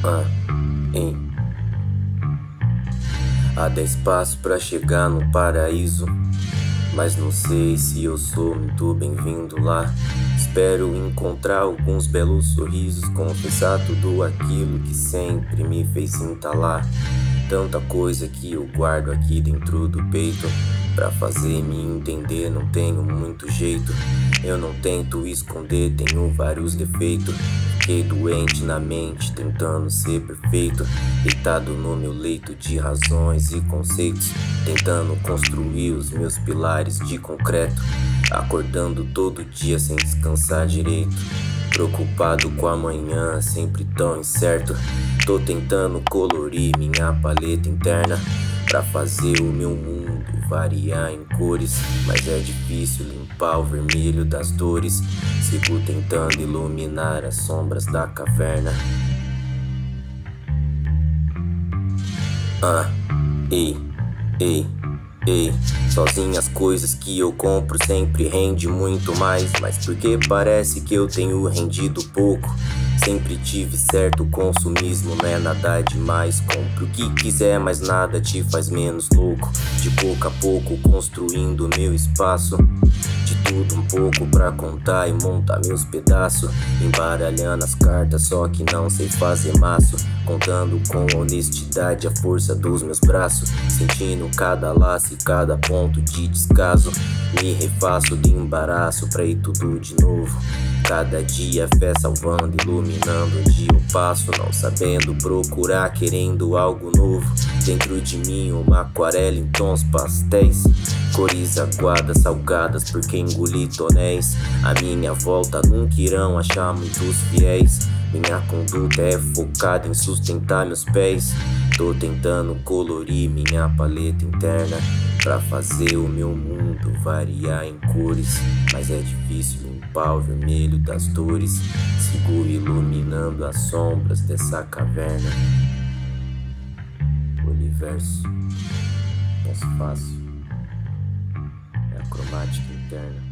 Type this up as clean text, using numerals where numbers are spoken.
Hein. Há 10 passos pra chegar no paraíso, mas não sei se eu sou muito bem-vindo lá. Espero encontrar alguns belos sorrisos, confessar tudo aquilo que sempre me fez entalar. Tanta coisa que eu guardo aqui dentro do peito, pra fazer me entender não tenho muito jeito. Eu não tento esconder, tenho vários defeitos. Fiquei doente na mente, tentando ser perfeito, deitado no meu leito de razões e conceitos, tentando construir os meus pilares de concreto, acordando todo dia sem descansar direito, preocupado com amanhã, sempre tão incerto. Tô tentando colorir minha paleta interna, pra fazer o meu mundo variar em cores, mas é difícil limpar o vermelho das dores. Sigo tentando iluminar as sombras da caverna. Ei, ei, ei. Sozinho as coisas que eu compro sempre rende muito mais, mas porque parece que eu tenho rendido pouco. Sempre tive certo consumismo, não é nada demais. Compre o que quiser, mas nada te faz menos louco. De pouco a pouco construindo meu espaço, de tudo um pouco pra contar e montar meus pedaços, embaralhando as cartas, só que não sei fazer maço, contando com honestidade a força dos meus braços, sentindo cada laço e cada ponto de descaso. Me refaço de embaraço pra ir tudo de novo. Cada dia fé salvando, iluminando onde eu passo, não sabendo procurar, querendo algo novo. Dentro de mim uma aquarela em tons pastéis, cores aguadas, salgadas, porque engoli tonéis. A minha volta nunca irão achar muitos fiéis. Minha conduta é focada em sustentar meus pés. Tô tentando colorir minha paleta interna, pra fazer o meu mundo variar em cores, mas é difícil limpar o vermelho das dores. Sigo iluminando as sombras dessa caverna. O universo, mais fácil, é a cromática interna.